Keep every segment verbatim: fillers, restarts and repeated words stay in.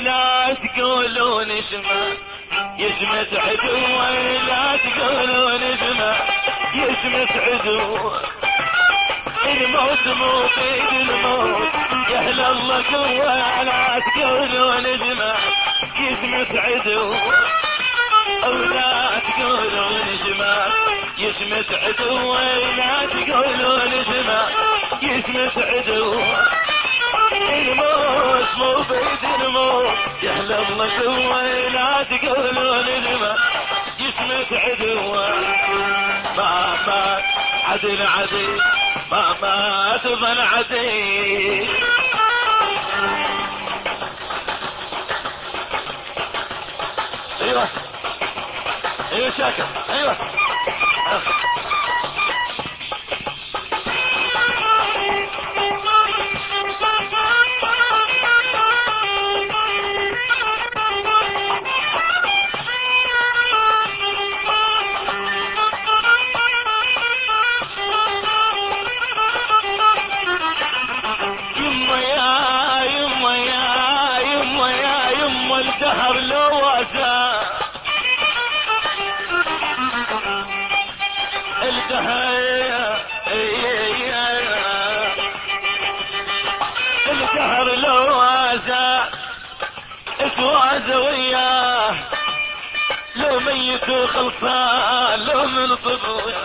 ولا تقولون اسمه يشمت عدوه، لا تقولون اسمه يشمت عدوه. الموت مو بيد الموت يا اهل الله قوة، لا تقولون اسمه يشمت عدوه، ولا تقولون اسمه يشمت عدوه، لا تقولون اسمه يشمت عدوه. الموت مو بيد الموت يا اهل الله قوة، لا تقولون اسمه يشمت عدوه. ما مات عدل عدل، ما مات من عدل. ايوه ايوه شاكر ايوه. يما يا يما يا يما يا يما الدهر لو واسع، الدهر الدهر لو واسع اتوازى وياه، لو ميت وخلصان لو من طبويا.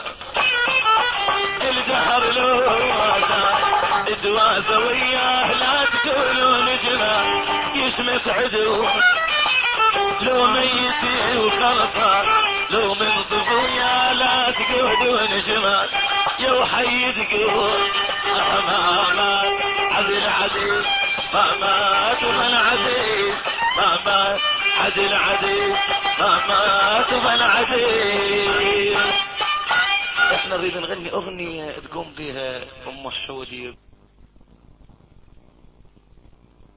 الدهر لو واسع اتوازى وياه، لا تقولون جناه يشمت عدو، لو ميت وخلصان لو من صفويا. لا تقولون جمال يا وحي تقول ما مات عدل عدل، ما مات من عدل، ما مات عدل عدل، ما مات من عدل. احنا نريد نغني اغنية تقوم بها ام الحودي.